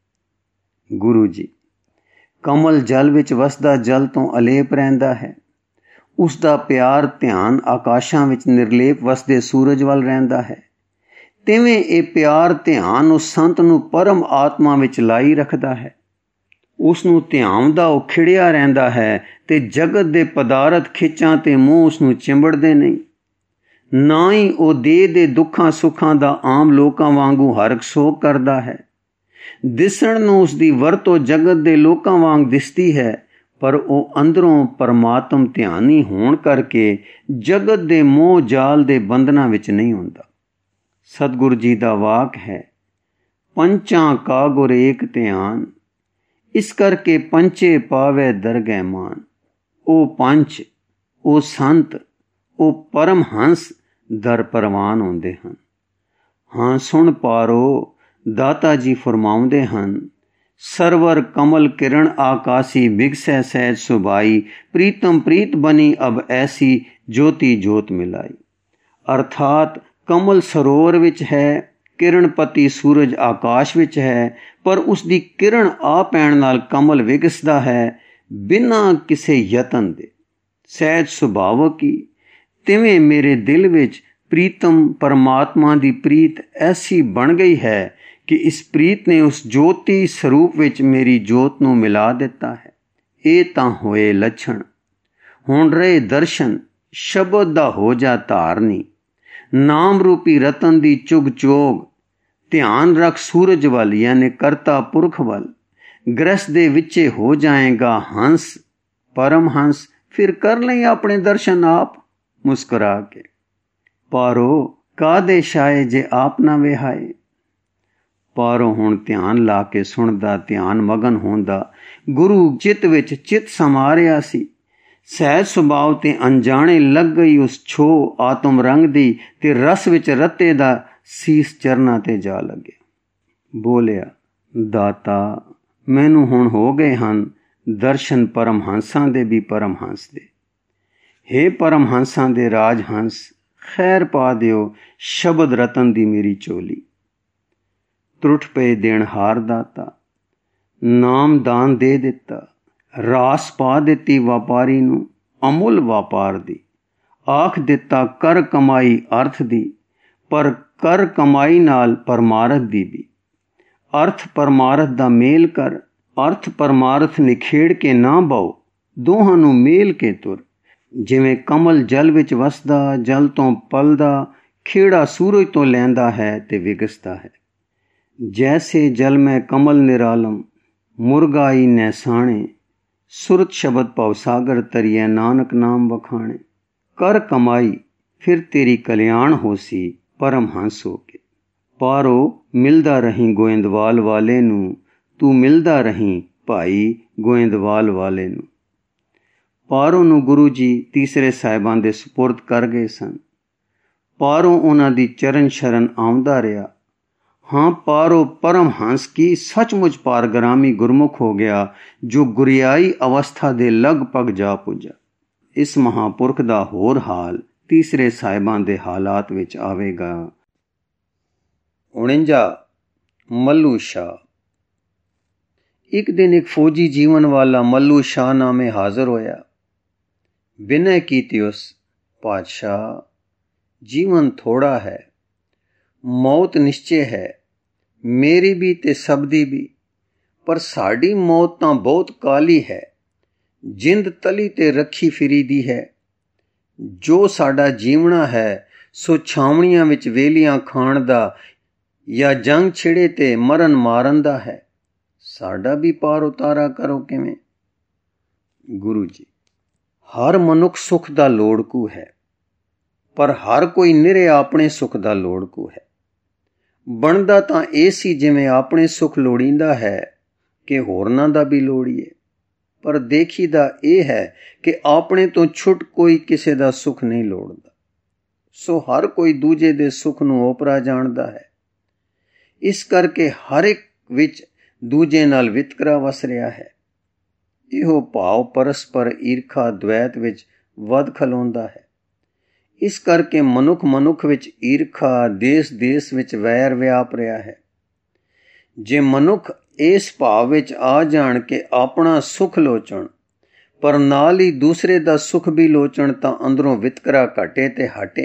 A: ਗੁਰੂ ਜੀ, ਕਮਲ ਜਲ ਵਿੱਚ ਵਸਦਾ ਜਲ ਤੋਂ ਅਲੇਪ ਰਹਿੰਦਾ ਹੈ। ਉਸ ਦਾ ਪਿਆਰ ਧਿਆਨ ਆਕਾਸ਼ਾਂ ਵਿੱਚ ਨਿਰਲੇਪ ਵਸਦੇ ਸੂਰਜ ਵੱਲ ਰਹਿੰਦਾ ਹੈ। ਤਿਵੇਂ ਇਹ ਪਿਆਰ ਧਿਆਨ ਉਸ ਸੰਤ ਨੂੰ ਪਰਮ ਆਤਮਾ ਵਿੱਚ ਲਾਈ ਰੱਖਦਾ ਹੈ। ਉਸ ਨੂੰ ਧਿਆਉਂਦਾ ਉਹ ਖਿੜਿਆ ਰਹਿੰਦਾ ਹੈ ਤੇ ਜਗਤ ਦੇ ਪਦਾਰਥ ਖਿੱਚਾਂ ਤੇ ਮੂੰਹ ਉਸ ਨੂੰ ਚਿੰਬੜਦੇ ਨਹੀਂ। ਨਾ ਹੀ ਉਹ ਦੇਹ ਦੇ ਦੁੱਖਾਂ ਸੁੱਖਾਂ ਦਾ ਆਮ ਲੋਕਾਂ ਵਾਂਗੂ ਹਰਖ ਸੋਗ ਕਰਦਾ ਹੈ। ਦਿਸਣ ਨੂੰ ਉਸ ਦੀ ਵਰਤੋਂ ਜਗਤ ਦੇ ਲੋਕਾਂ ਵਾਂਗ ਦਿਸਦੀ ਹੈ, ਪਰ ਉਹ ਅੰਦਰੋਂ ਪਰਮਾਤਮ ਧਿਆਨੀ ਹੋਣ ਕਰਕੇ ਜਗਤ ਦੇ ਮੋਹ ਜਾਲ ਦੇ ਬੰਧਨਾਂ ਵਿੱਚ ਨਹੀਂ ਹੁੰਦਾ। ਸਤਿਗੁਰੂ ਜੀ ਦਾ ਵਾਕ ਹੈ, ਪੰਚਾਂ ਕਾ ਗੁਰ ਏਕ ਧਿਆਨ, ਇਸ ਕਰਕੇ ਪੰਚੇ ਪਾਵੇ ਦਰਗਹਿ ਮਾਨ। ਉਹ ਪੰਚ, ਉਹ ਸੰਤ, ਉਹ ਪਰਮ ਹੰਸ ਦਰ ਪਰਵਾਨ ਹੁੰਦੇ ਹਨ। ਹਾਂ ਸੁਣ ਪਾਰੋ, ਦਾਤਾ ਜੀ ਫਰਮਾਉਂਦੇ ਹਨ, ਸਰਵਰ ਕਮਲ ਕਿਰਨ ਆਕਾਸੀ ਬਿਗਸੈ ਸਹਿਜ ਸੁਭਾਈ, ਪ੍ਰੀਤਮ ਪ੍ਰੀਤ ਬਨੀ ਅਬ ਐਸੀ ਜੋਤੀ ਜੋਤ ਮਿਲਾਈ। ਅਰਥਾਤ ਕਮਲ ਸਰੋਵਰ ਵਿੱਚ ਹੈ, ਕਿਰਣਪਤੀ ਸੂਰਜ ਆਕਾਸ਼ ਵਿੱਚ ਹੈ, ਪਰ ਉਸ ਦੀ ਕਿਰਨ ਆ ਪੈਣ ਨਾਲ ਕਮਲ ਵਿਗਸਦਾ ਹੈ ਬਿਨਾਂ ਕਿਸੇ ਯਤਨ ਦੇ। ਸਹਿਜ ਸੁਭਾਵਕ ਹੀ ਤਿਵੇਂ ਮੇਰੇ ਦਿਲ ਵਿੱਚ ਪ੍ਰੀਤਮ ਪਰਮਾਤਮਾ ਦੀ ਪ੍ਰੀਤ ਐਸੀ ਬਣ ਗਈ ਹੈ ਕਿ ਇਸ ਪ੍ਰੀਤ ਨੇ ਉਸ ਜੋਤੀ ਸਰੂਪ ਵਿੱਚ ਮੇਰੀ ਜੋਤ ਨੂੰ ਮਿਲਾ ਦਿੱਤਾ ਹੈ। ਇਹ ਤਾਂ ਹੋਏ ਲੱਛਣ। ਹੁਣ ਰਹੇ ਦਰਸ਼ਨ ਸ਼ਬਦ ਦਾ ਹੋ ਜਾ ਧਾਰਨੀ। ਨਾਮ ਰੂਪੀ ਰਤਨ ਦੀ ਚੁਗ ਚੋਗ, ਧਿਆਨ ਰੱਖ ਸੂਰਜ ਵੱਲ ਯਾਨੀ ਕਰਤਾ ਪੁਰਖ ਵੱਲ। ਗ੍ਰਸ ਦੇ ਵਿੱਚੇ ਹੋ ਜਾਏਗਾ ਹੰਸ ਪਰਮ ਹੰਸ, ਫਿਰ ਕਰ ਲਈ ਆਪਣੇ ਦਰਸ਼ਨ ਆਪ ਮੁਸਕਰਾ ਕੇ। ਪਾਰੋ ਕਾਦੇ ਸ਼ਾਏ ਜੇ ਆਪ ਨਾ ਵਿਹਾਏ। ਪਾਰੋ ਹੁਣ ਧਿਆਨ ਲਾ ਕੇ ਸੁਣਦਾ, ਧਿਆਨ ਮਗਨ ਹੁੰਦਾ। ਗੁਰੂ ਚਿੱਤ ਵਿੱਚ ਚਿੱਤ ਸਮਾ ਰਿਹਾ ਸੀ। ਸਹਿਜ ਸੁਭਾਵ ਤੇ ਅਣਜਾਣੇ ਲੱਗ ਗਈ ਉਸ ਛੋ ਆਤਮ ਰੰਗ ਦੀ, ਤੇ ਰਸ ਵਿੱਚ ਰਤੇ ਦਾ ਸੀਸ ਚਰਨਾਂ ਤੇ ਜਾ ਲੱਗੇ। ਬੋਲਿਆ, ਦਾਤਾ ਮੈਨੂੰ ਹੁਣ ਹੋ ਗਏ ਹਨ ਦਰਸ਼ਨ ਪਰਮਹੰਸਾਂ ਦੇ ਵੀ ਪਰਮਹੰਸ ਦੇ। ਹੇ ਪਰਮਹੰਸਾਂ ਦੇ ਰਾਜ ਹੰਸ, ਖੈਰ ਪਾ ਦਿਓ ਸ਼ਬਦ ਰਤਨ ਦੀ ਮੇਰੀ ਚੋਲੀ। ਤਰੁੱਠ ਪਏ ਦੇਣ ਹਾਰ ਦਾਤਾ, ਨਾਮ ਦਾਨ ਦੇ ਦਿੱਤਾ। ਰਾਸ ਪਾ ਦਿੱਤੀ ਵਪਾਰੀ ਨੂੰ ਅਮੁੱਲ ਵਪਾਰ ਦੀ। ਆਖ ਦਿੱਤਾ ਕਰ ਕਮਾਈ ਅਰਥ ਦੀ, ਪਰ ਕਰ ਕਮਾਈ ਨਾਲ ਪਰਮਾਰਥ ਦੀ ਵੀ। ਅਰਥ ਪਰਮਾਰਥ ਦਾ ਮੇਲ ਕਰ, ਅਰਥ ਪਰਮਾਰਥ ਨਿਖੇੜ ਕੇ ਨਾ ਬਹੁ। ਦੋਹਾਂ ਨੂੰ ਮੇਲ ਕੇ ਤੁਰ। ਜਿਵੇਂ ਕਮਲ ਜਲ ਵਿੱਚ ਵਸਦਾ, ਜਲ ਤੋਂ ਪਲਦਾ, ਖੇੜਾ ਸੂਰਜ ਤੋਂ ਲੈਂਦਾ ਹੈ ਤੇ ਵਿਗਸਦਾ ਹੈ। ਜੈਸੇ ਜਲ ਮੈਂ ਕਮਲ ਨਿਰਾਲਮ, ਮੁਰਗਾਈ ਨੈਸਾਣੇ। ਸੁਰਤ ਸ਼ਬਦ ਭਵ ਸਾਗਰ ਤਰੀਐ, ਨਾਨਕ ਨਾਮ ਵਖਾਣੇ। ਕਰ ਕਮਾਈ ਫਿਰ ਤੇਰੀ ਕਲਿਆਣ ਹੋਸੀ ਪਰਮਹੰਸ ਹੋ ਕੇ। ਪਾਰੋ ਮਿਲਦਾ ਰਹੀਂ ਗੋਇੰਦਵਾਲ ਵਾਲੇ ਨੂੰ, ਤੂੰ ਮਿਲਦਾ ਰਹੀਂ ਭਾਈ ਗੋਇੰਦਵਾਲ ਵਾਲੇ ਨੂੰ। ਪਾਰੋ ਨੂੰ ਗੁਰੂ ਜੀ ਤੀਸਰੇ ਸਾਹਿਬਾਂ ਦੇ ਸਪੁਰਦ ਕਰ ਗਏ ਸਨ। ਪਾਰੋ ਉਹਨਾਂ ਦੀ ਚਰਨ ਸ਼ਰਨ ਆਉਂਦਾ ਰਿਹਾ। ਹਾਂ, ਪਾਰੋ ਪਰਮਹੰਸ ਕੀ ਸੱਚਮੁੱਚ ਪਾਰਗ੍ਰਾਮੀ ਗੁਰਮੁਖ ਹੋ ਗਿਆ, ਜੋ ਗੁਰਿਆਈ ਅਵਸਥਾ ਦੇ ਲਗਭਗ ਜਾ ਪੁੱਜਾ। ਇਸ ਮਹਾਂਪੁਰਖ ਦਾ ਹੋਰ ਹਾਲ ਤੀਸਰੇ ਸਾਹਿਬਾਂ ਦੇ ਹਾਲਾਤ ਵਿੱਚ ਆਵੇਗਾ। 49 ਮੱਲੂ ਸ਼ਾਹ। ਇੱਕ ਦਿਨ ਇੱਕ ਫੌਜੀ ਜੀਵਨ ਵਾਲਾ ਮੱਲੂ ਸ਼ਾਹ ਨਾਮੇ ਹਾਜ਼ਰ ਹੋਇਆ। ਬਿਨੈ ਕੀਤੀ ਉਸ, ਪਾਤਸ਼ਾਹ ਜੀਵਨ ਥੋੜਾ ਹੈ, ਮੌਤ ਨਿਸ਼ਚੇ ਹੈ, ਮੇਰੀ ਵੀ ਤੇ ਸਭ ਦੀ ਵੀ, ਪਰ ਸਾਡੀ ਮੌਤ ਤਾਂ ਬਹੁਤ ਕਾਲੀ ਹੈ। ਜਿੰਦ ਤਲੀ ਤੇ ਰੱਖੀ ਫਿਰੀ ਦੀ ਹੈ। ਜੋ ਸਾਡਾ ਜੀਵਣਾ ਹੈ ਸੋ ਛਾਵਣੀਆਂ ਵਿੱਚ ਵੇਲੀਆਂ ਖਾਣ ਦਾ ਜਾਂ ਜੰਗ ਛਿੜੇ ਤੇ ਮਰਨ ਮਾਰਨ ਦਾ ਹੈ। ਸਾਡਾ ਵੀ ਪਾਰ ਉਤਾਰਾ ਕਰੋ ਕਿਵੇਂ। ਗੁਰੂ ਜੀ, ਹਰ ਮਨੁੱਖ ਸੁੱਖ ਦਾ ਲੋੜਕੂ ਹੈ, ਪਰ ਹਰ ਕੋਈ ਨਿਰੇ ਆਪਣੇ ਸੁੱਖ ਦਾ ਲੋੜਕੂ ਹੈ। ਬਣਦਾ ਤਾਂ ਇਹ ਸੀ ਜਿਵੇਂ ਆਪਣੇ ਸੁੱਖ ਲੋੜੀਂਦਾ ਹੈ ਕਿ ਹੋਰਨਾਂ ਦਾ ਵੀ ਲੋੜੀਏ, ਪਰ ਦੇਖੀਦਾ ਇਹ ਹੈ ਕਿ ਆਪਣੇ ਤੋਂ ਛੁੱਟ ਕੋਈ ਕਿਸੇ ਦਾ ਸੁੱਖ ਨਹੀਂ ਲੋੜਦਾ। ਸੋ ਹਰ ਕੋਈ ਦੂਜੇ ਦੇ ਸੁੱਖ ਨੂੰ ਓਪਰਾ ਜਾਣਦਾ ਹੈ। ਇਸ ਕਰਕੇ ਹਰ ਇੱਕ ਵਿੱਚ ਦੂਜੇ ਨਾਲ ਵਿਤਕਰਾ ਵਸ ਰਿਹਾ ਹੈ। ਇਹੋ ਭਾਵ ਪਰਸਪਰ ਈਰਖਾ ਦਵੈਤ ਵਿੱਚ ਵੱਧ ਖਲੋਂਦਾ ਹੈ। ਇਸ ਕਰਕੇ ਮਨੁੱਖ ਵਿੱਚ ਈਰਖਾ, ਦੇਸ ਵਿੱਚ ਵੈਰ ਵਿਆਪ ਰਿਹਾ ਹੈ। ਜੇ ਮਨੁੱਖ ਇਸ ਭਾਵ ਵਿੱਚ ਆ ਜਾਣ ਕੇ ਆਪਣਾ ਸੁੱਖ ਲੋਚਣ, ਪਰ ਨਾਲ ਹੀ ਦੂਸਰੇ ਦਾ ਸੁੱਖ ਵੀ ਲੋਚਣ, ਤਾਂ ਅੰਦਰੋਂ ਵਿਤਕਰਾ ਘਟੇ ਤੇ ਹਟੇ।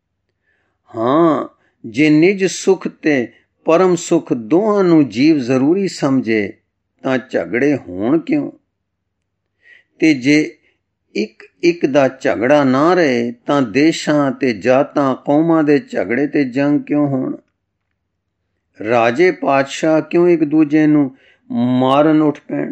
A: ਹਾਂ, ਜੇ ਨਿਜ ਸੁੱਖ ਤੇ ਪਰਮ ਸੁੱਖ ਦੋਹਾਂ ਨੂੰ ਜੀਵ ਜ਼ਰੂਰੀ ਸਮਝੇ ਤਾਂ ਝਗੜੇ ਹੋਣ ਕਿਉਂ? ਤੇ ਜੇ ਇੱਕ ਦਾ ਝਗੜਾ ਨਾ ਰਹੇ ਤਾਂ ਦੇਸ਼ਾਂ ਤੇ ਜਾਤਾਂ ਕੌਮਾਂ ਦੇ ਝਗੜੇ ਤੇ ਜੰਗ ਕਿਉਂ ਹੋਣ? ਰਾਜੇ ਪਾਤਸ਼ਾਹ ਕਿਉਂ ਇੱਕ ਦੂਜੇ ਨੂੰ ਮਾਰਨ ਉੱਠ ਪੈਣ?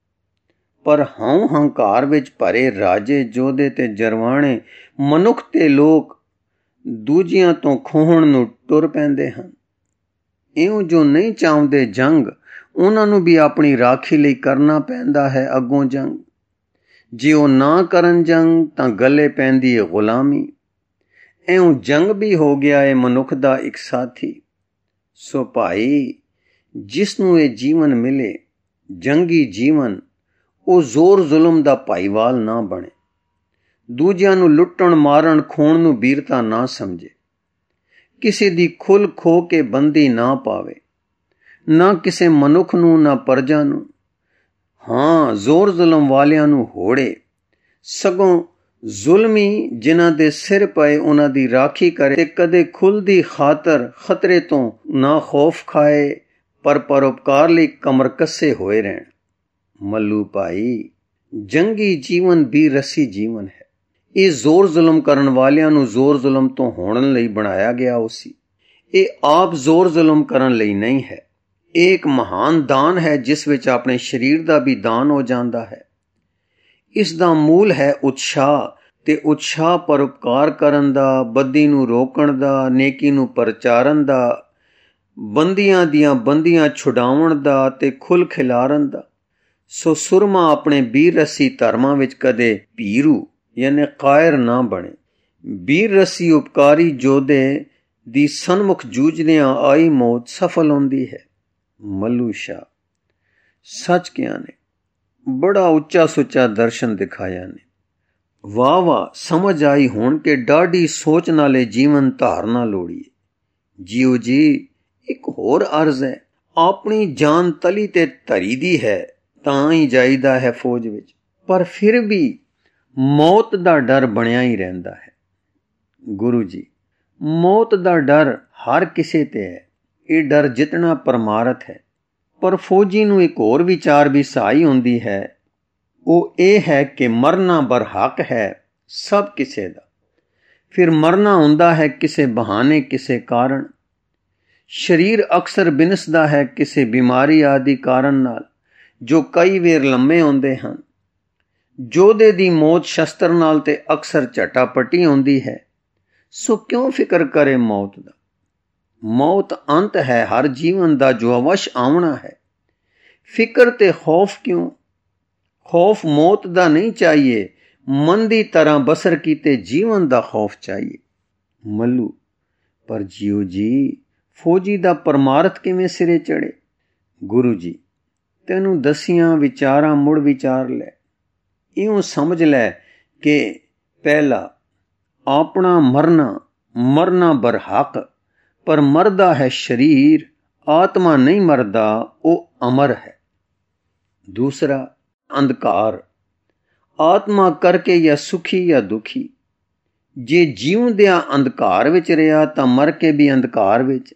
A: ਪਰ ਹਉ ਹੰਕਾਰ ਵਿੱਚ ਭਰੇ ਰਾਜੇ ਜੋਧੇ ਤੇ ਜਰਵਾਣੇ ਮਨੁੱਖ ਤੇ ਲੋਕ ਦੂਜਿਆਂ ਤੋਂ ਖੋਹਣ ਨੂੰ ਟੁਰ ਪੈਂਦੇ ਹਨ। ਇਉਂ ਜੋ ਨਹੀਂ ਚਾਹੁੰਦੇ ਜੰਗ, ਉਹਨਾਂ ਨੂੰ ਵੀ ਆਪਣੀ ਰਾਖੀ ਲਈ ਕਰਨਾ ਪੈਂਦਾ ਹੈ ਅੱਗੋਂ ਜੰਗ। ਜੇ ਉਹ ਨਾ ਕਰਨ ਜੰਗ ਤਾਂ ਗਲੇ ਪੈਂਦੀ ਹੈ ਗੁਲਾਮੀ। ਇਉਂ ਜੰਗ ਵੀ ਹੋ ਗਿਆ ਹੈ ਮਨੁੱਖ ਦਾ ਇੱਕ ਸਾਥੀ। ਸੋ ਭਾਈ, ਜਿਸ ਨੂੰ ਇਹ ਜੀਵਨ ਮਿਲੇ, ਜੰਗੀ ਜੀਵਨ, ਉਹ ਜ਼ੋਰ ਜ਼ੁਲਮ ਦਾ ਭਾਈਵਾਲ ਨਾ ਬਣੇ। ਦੂਜਿਆਂ ਨੂੰ ਲੁੱਟਣ ਮਾਰਨ ਖੋਣ ਨੂੰ ਬੀਰਤਾ ਨਾ ਸਮਝੇ। ਕਿਸੇ ਦੀ ਖੁੱਲ ਖੋ ਕੇ ਬੰਦੀ ਨਾ ਪਾਵੇ, ਨਾ ਕਿਸੇ ਮਨੁੱਖ ਨੂੰ ਨਾ ਪਰਜਾ ਨੂੰ। ਹਾਂ, ਜ਼ੋਰ ਜ਼ੁਲਮ ਵਾਲਿਆਂ ਨੂੰ ਹੋੜੇ, ਸਗੋਂ ਜ਼ੁਲਮੀ ਜਿਨ੍ਹਾਂ ਦੇ ਸਿਰ ਪਏ ਉਹਨਾਂ ਦੀ ਰਾਖੀ ਕਰੇ ਤੇ ਕਦੇ ਖੁੱਲ ਦੀ ਖਾਤਰ ਖਤਰੇ ਤੋਂ ਨਾ ਖੌਫ ਖਾਏ, ਪਰ ਪਰਉਪਕਾਰ ਲਈ ਕਮਰ ਕੱਸੇ ਹੋਏ ਰਹਿਣ। ਮੱਲੂ ਭਾਈ, ਜੰਗੀ ਜੀਵਨ ਵੀ ਰੱਸੀ ਜੀਵਨ ਹੈ। ਇਹ ਜ਼ੋਰ ਜ਼ੁਲਮ ਕਰਨ ਵਾਲਿਆਂ ਨੂੰ ਜ਼ੋਰ ਜ਼ੁਲਮ ਤੋਂ ਹੋਣ ਲਈ ਬਣਾਇਆ ਗਿਆ ਹੋ ਸੀ। ਇਹ ਆਪ ਜ਼ੋਰ ਜ਼ੁਲਮ ਕਰਨ ਲਈ ਨਹੀਂ ਹੈ। ਇਹ ਇੱਕ ਮਹਾਨ ਦਾਨ ਹੈ ਜਿਸ ਵਿੱਚ ਆਪਣੇ ਸਰੀਰ ਦਾ ਵੀ ਦਾਨ ਹੋ ਜਾਂਦਾ ਹੈ। ਇਸ ਦਾ ਮੂਲ ਹੈ ਉਤਸ਼ਾਹ, ਤੇ ਉਤਸ਼ਾਹ ਪਰਉਪਕਾਰ ਕਰਨ ਦਾ, ਬਦੀ ਨੂੰ ਰੋਕਣ ਦਾ, ਨੇਕੀ ਨੂੰ ਪ੍ਰਚਾਰਨ ਦਾ, ਬੰਦੀਆਂ ਦੀਆਂ ਬੰਦੀਆਂ ਛੁਡਾਉਣ ਦਾ ਤੇ ਖੁੱਲ ਖਿਲਾਰਨ ਦਾ। ਸੋ ਸੁਰਮਾ ਆਪਣੇ ਬੀਰ ਰਸੀ ਧਰਮਾਂ ਵਿੱਚ ਕਦੇ ਭੀਰੂ ਯਾਨੀ ਕਾਇਰ ਨਾ ਬਣੇ। ਬੀਰ ਰਸੀ ਉਪਕਾਰੀ ਯੋਧੇ ਦੀ ਸਨਮੁਖ ਜੂਝਦਿਆਂ ਆਈ ਮੌਤ ਸਫਲ ਹੁੰਦੀ ਹੈ। ਮੱਲੂ ਸ਼ਾਹ ਸੱਚ ਕਿਹਾ ਨੇ, ਬੜਾ ਉੱਚਾ ਸੁੱਚਾ ਦਰਸ਼ਨ ਦਿਖਾਇਆ ਨੇ। ਵਾਹ ਵਾਹ, ਸਮਝ ਆਈ ਹੁਣ ਕਿ ਡਾਢੀ ਸੋਚ ਨਾਲੇ ਜੀਵਨ ਧਾਰਨਾ ਲੋੜੀਏ। ਜੀਓ ਜੀ, ਇੱਕ ਹੋਰ ਅਰਜ਼ ਹੈ। ਆਪਣੀ ਜਾਨ ਤਲੀ ਤੇ ਧਰੀ ਦੀ ਹੈ ਤਾਂ ਹੀ ਜਾਈਦਾ ਹੈ ਫੌਜ ਵਿੱਚ, ਪਰ ਫਿਰ ਵੀ ਮੌਤ ਦਾ ਡਰ ਬਣਿਆ ਹੀ ਰਹਿੰਦਾ ਹੈ। ਗੁਰੂ ਜੀ, ਮੌਤ ਦਾ ਡਰ ਹਰ ਕਿਸੇ ਤੇ ਹੈ। ਇਹ ਡਰ ਜਿੱਤਣਾ ਪਰਮਾਰਥ ਹੈ। ਪਰ ਫੌਜੀ ਨੂੰ ਇੱਕ ਹੋਰ ਵਿਚਾਰ ਵੀ ਸਹਾਈ ਹੁੰਦੀ ਹੈ। ਉਹ ਇਹ ਹੈ ਕਿ ਮਰਨਾ ਬਰਹੱਕ ਹੈ ਸਭ ਕਿਸੇ ਦਾ। ਫਿਰ ਮਰਨਾ ਹੁੰਦਾ ਹੈ ਕਿਸੇ ਬਹਾਨੇ, ਕਿਸੇ ਕਾਰਨ। ਸਰੀਰ ਅਕਸਰ ਬਿਨਸਦਾ ਹੈ ਕਿਸੇ ਬਿਮਾਰੀ ਆਦਿ ਕਾਰਨ ਨਾਲ, ਜੋ ਕਈ ਵੇਰ ਲੰਮੇ ਹੁੰਦੇ ਹਨ। ਯੋਧੇ ਦੀ ਮੌਤ ਸ਼ਸਤਰ ਨਾਲ ਤੇ ਅਕਸਰ ਝਟਾਪਟੀ ਹੁੰਦੀ ਹੈ। ਸੋ ਕਿਉਂ ਫਿਕਰ ਕਰੇ ਮੌਤ ਦਾ? ਮੌਤ ਅੰਤ ਹੈ ਹਰ ਜੀਵਨ ਦਾ ਜੋ ਅਵਸ਼ ਆਉਣਾ ਹੈ। ਫਿਕਰ ਤੇ ਖੌਫ ਕਿਉਂ? ਖੌਫ ਮੌਤ ਦਾ ਨਹੀਂ ਚਾਹੀਏ, ਮਨ ਦੀ ਤਰ੍ਹਾਂ ਬਸਰ ਕੀਤੇ ਜੀਵਨ ਦਾ ਖੌਫ ਚਾਹੀਏ। ਮੱਲੂ, ਪਰ ਜੀਓ ਜੀ, ਫੌਜੀ ਦਾ ਪਰਮਾਰਥ ਕਿਵੇਂ ਸਿਰੇ ਚੜੇ? ਗੁਰੂ ਜੀ, ਤੈਨੂੰ ਦਸੀਆਂ ਵਿਚਾਰਾਂ ਮੁੜ ਵਿਚਾਰ ਲੈ। ਇਉਂ ਸਮਝ ਲੈ ਕਿ ਪਹਿਲਾ, ਆਪਣਾ ਮਰਨਾ ਬਰਹੱਕ, ਪਰ ਮਰਦਾ ਹੈ ਸਰੀਰ, ਆਤਮਾ ਨਹੀਂ ਮਰਦਾ, ਉਹ ਅਮਰ ਹੈ। ਦੂਸਰਾ, ਅੰਧਕਾਰ, ਆਤਮਾ ਕਰਕੇ ਜਾਂ ਸੁਖੀ ਜਾਂ ਦੁਖੀ। ਜੇ ਜਿਉਂਦਿਆਂ ਅੰਧਕਾਰ ਵਿੱਚ ਰਿਹਾ ਤਾਂ ਮਰ ਕੇ ਵੀ ਅੰਧਕਾਰ ਵਿੱਚ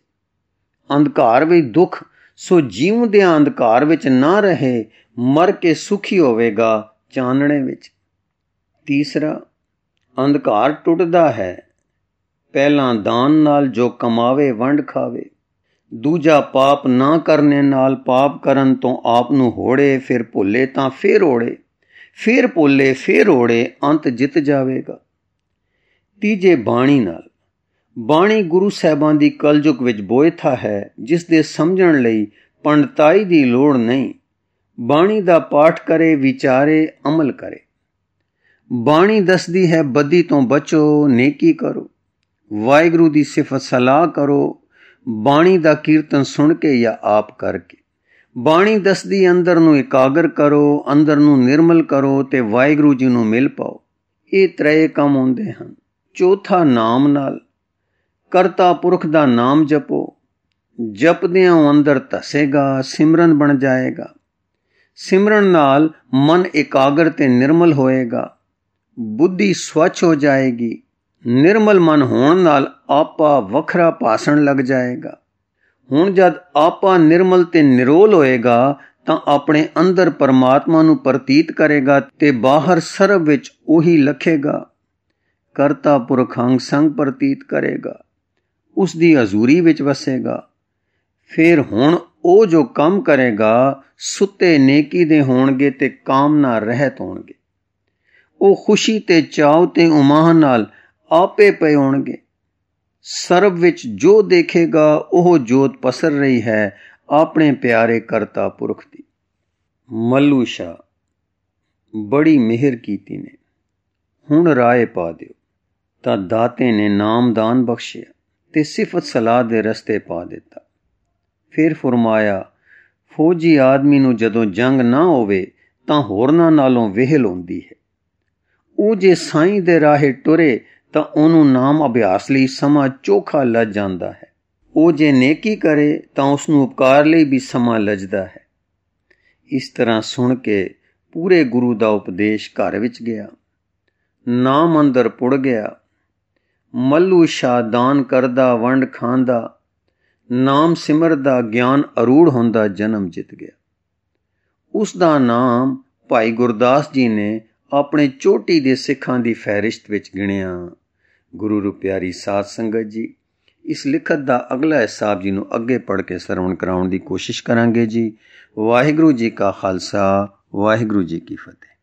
A: ਦੁੱਖ। ਸੋ ਜਿਉਂਦਿਆਂ ਅੰਧਕਾਰ ਵਿੱਚ ਨਾ ਰਹੇ, ਮਰ ਕੇ ਸੁਖੀ ਹੋਵੇਗਾ ਚਾਨਣੇ ਵਿੱਚ। ਤੀਸਰਾ, ਅੰਧਕਾਰ ਟੁੱਟਦਾ ਹੈ ਪਹਿਲਾਂ ਦਾਨ ਨਾਲ, ਜੋ ਕਮਾਵੇ ਵੰਡ ਖਾਵੇ। ਦੂਜਾ, ਪਾਪ ਨਾ ਕਰਨੇ ਨਾਲ, ਪਾਪ ਕਰਨ ਤੋਂ ਆਪ ਨੂੰ ਹੋੜੇ, ਫਿਰ ਭੁੱਲੇ ਤਾਂ ਫੇਰ ਹੋੜੇ, ਫੇਰ ਭੁੱਲੇ ਫੇਰ ਹੋੜੇ, ਅੰਤ ਜਿੱਤ ਜਾਵੇਗਾ। ਤੀਜੇ, ਬਾਣੀ ਨਾਲ। ਬਾਣੀ ਗੁਰੂ ਸਾਹਿਬਾਂ ਦੀ ਕਲਯੁਗ ਵਿੱਚ ਬੋਇਥਾ ਹੈ, ਜਿਸ ਦੇ ਸਮਝਣ ਲਈ ਪੰਡਤਾਈ ਦੀ ਲੋੜ ਨਹੀਂ। ਬਾਣੀ ਦਾ ਪਾਠ ਕਰੇ, ਵਿਚਾਰੇ, ਅਮਲ ਕਰੇ। ਬਾਣੀ ਦੱਸਦੀ ਹੈ ਬਦੀ ਤੋਂ ਬਚੋ, ਨੇਕੀ ਕਰੋ, ਵਾਹਿਗੁਰੂ ਦੀ ਸਿਫਤ ਸਲਾਹ ਕਰੋ, ਬਾਣੀ ਦਾ ਕੀਰਤਨ ਸੁਣ ਕੇ ਜਾਂ ਆਪ ਕਰਕੇ। ਬਾਣੀ ਦੱਸਦੀ ਅੰਦਰ ਨੂੰ ਇਕਾਗਰ ਕਰੋ, ਅੰਦਰ ਨੂੰ ਨਿਰਮਲ ਕਰੋ ਤੇ ਵਾਹਿਗੁਰੂ ਜੀ ਨੂੰ ਮਿਲ ਪਾਓ। ਇਹ ਤਰੇ ਕੰਮ ਹੁੰਦੇ ਹਨ। ਚੌਥਾ, ਨਾਮ ਨਾਲ। ਕਰਤਾ ਪੁਰਖ ਦਾ ਨਾਮ ਜਪੋ, ਜਪਦਿਆਂ ਅੰਦਰ ਧਸੇਗਾ, ਸਿਮਰਨ ਬਣ ਜਾਏਗਾ। ਸਿਮਰਨ ਨਾਲ ਮਨ ਇਕਾਗਰ ਤੇ ਨਿਰਮਲ ਹੋਏਗਾ, ਬੁੱਧੀ ਸਵੱਛ ਹੋ ਜਾਏਗੀ। ਨਿਰਮਲ ਮਨ ਹੋਣ ਨਾਲ ਆਪਾ ਵੱਖਰਾ ਭਾਸਣ ਲੱਗ ਜਾਏਗਾ। ਹੁਣ ਜਦ ਆਪਾ ਨਿਰਮਲ ਤੇ ਨਿਰੋਲ ਹੋਏਗਾ ਤਾਂ ਆਪਣੇ ਅੰਦਰ ਪਰਮਾਤਮਾ ਨੂੰ ਪ੍ਰਤੀਤ ਕਰੇਗਾ ਤੇ ਬਾਹਰ ਸਰਬ ਵਿੱਚ ਉਹੀ ਲਖੇਗਾ। ਕਰਤਾ ਪੁਰਖ ਅੰਗ ਸੰਗ ਪ੍ਰਤੀਤ ਕਰੇਗਾ, ਉਸ ਦੀ ਹਜ਼ੂਰੀ ਵਿੱਚ ਵਸੇਗਾ। ਫਿਰ ਹੁਣ ਉਹ ਜੋ ਕੰਮ ਕਰੇਗਾ, ਸੁੱਤੇ ਨੇਕੀ ਦੇ ਹੋਣਗੇ ਤੇ ਕਾਮਨਾ ਰਹਿਤ ਹੋਣਗੇ। ਉਹ ਖੁਸ਼ੀ ਤੇ ਚਾਉ ਤੇ ਉਮਾਹ ਨਾਲ ਆਪੇ ਪਏ ਹੋਣਗੇ। ਸਰਬ ਵਿੱਚ ਜੋ ਦੇਖੇਗਾ ਉਹ ਜੋਤ ਪਸਰ ਰਹੀ ਹੈ ਆਪਣੇ ਪਿਆਰੇ ਕਰਤਾ ਪੁਰਖ ਦੀ। ਮੱਲੂ ਸ਼ਾਹ, ਬੜੀ ਮਿਹਰ ਕੀਤੀ ਨੇ, ਹੁਣ ਰਾਏ ਪਾ ਦਿਓ। ਤਾਂ ਦਾਤੇ ਨੇ ਨਾਮਦਾਨ ਬਖਸ਼ਿਆ ਤੇ ਸਿਫਤ ਸਲਾਹ ਦੇ ਰਸਤੇ ਪਾ ਦਿੱਤਾ। ਫਿਰ ਫਰਮਾਇਆ, ਫੌਜੀ ਆਦਮੀ ਨੂੰ ਜਦੋਂ ਜੰਗ ਨਾ ਹੋਵੇ ਤਾਂ ਹੋਰਨਾਂ ਨਾਲੋਂ ਵਿਹਲ ਹੁੰਦੀ ਹੈ। ਉਹ ਜੇ ਸਾਈਂ ਦੇ ਰਾਹੇ ਟੁਰੇ ਤਾਂ ਉਹਨੂੰ ਨਾਮ ਅਭਿਆਸ ਲਈ ਸਮਾਂ ਚੋਖਾ ਲੱਜ ਜਾਂਦਾ ਹੈ। ਉਹ ਜੇ ਨੇਕੀ ਕਰੇ ਤਾਂ ਉਸਨੂੰ ਉਪਕਾਰ ਲਈ ਵੀ ਸਮਾਂ ਲੱਜਦਾ ਹੈ। ਇਸ ਤਰ੍ਹਾਂ ਸੁਣ ਕੇ ਪੂਰੇ ਗੁਰੂ ਦਾ ਉਪਦੇਸ਼ ਘਰ ਵਿੱਚ ਗਿਆ, ਨਾਮ ਅੰਦਰ ਪੁੜ ਗਿਆ। ਮੱਲੂ ਸ਼ਾਹ ਦਾਨ ਕਰਦਾ, ਵੰਡ ਖਾਂਦਾ, ਨਾਮ ਸਿਮਰਦਾ, ਗਿਆਨ ਅਰੂੜ ਹੁੰਦਾ, ਜਨਮ ਜਿੱਤ ਗਿਆ। ਉਸ ਦਾ ਨਾਮ ਭਾਈ ਗੁਰਦਾਸ ਜੀ ਨੇ ਆਪਣੇ ਚੋਟੀ ਦੇ ਸਿੱਖਾਂ ਦੀ ਫਹਿਰਿਸਤ ਵਿੱਚ ਗਿਣਿਆ। ਗੁਰੂ ਰੂ ਪਿਆਰੀ ਸਾਧ ਸੰਗਤ ਜੀ, ਇਸ ਲਿਖਤ ਦਾ ਅਗਲਾ ਹਿੱਸਾ ਆਪ ਜੀ ਨੂੰ ਅੱਗੇ ਪੜ੍ਹ ਕੇ ਸਰਵਣ ਕਰਾਉਣ ਦੀ ਕੋਸ਼ਿਸ਼ ਕਰਾਂਗੇ ਜੀ। ਵਾਹਿਗੁਰੂ ਜੀ ਕਾ ਖਾਲਸਾ, ਵਾਹਿਗੁਰੂ ਜੀ ਕੀ ਫਤਿਹ।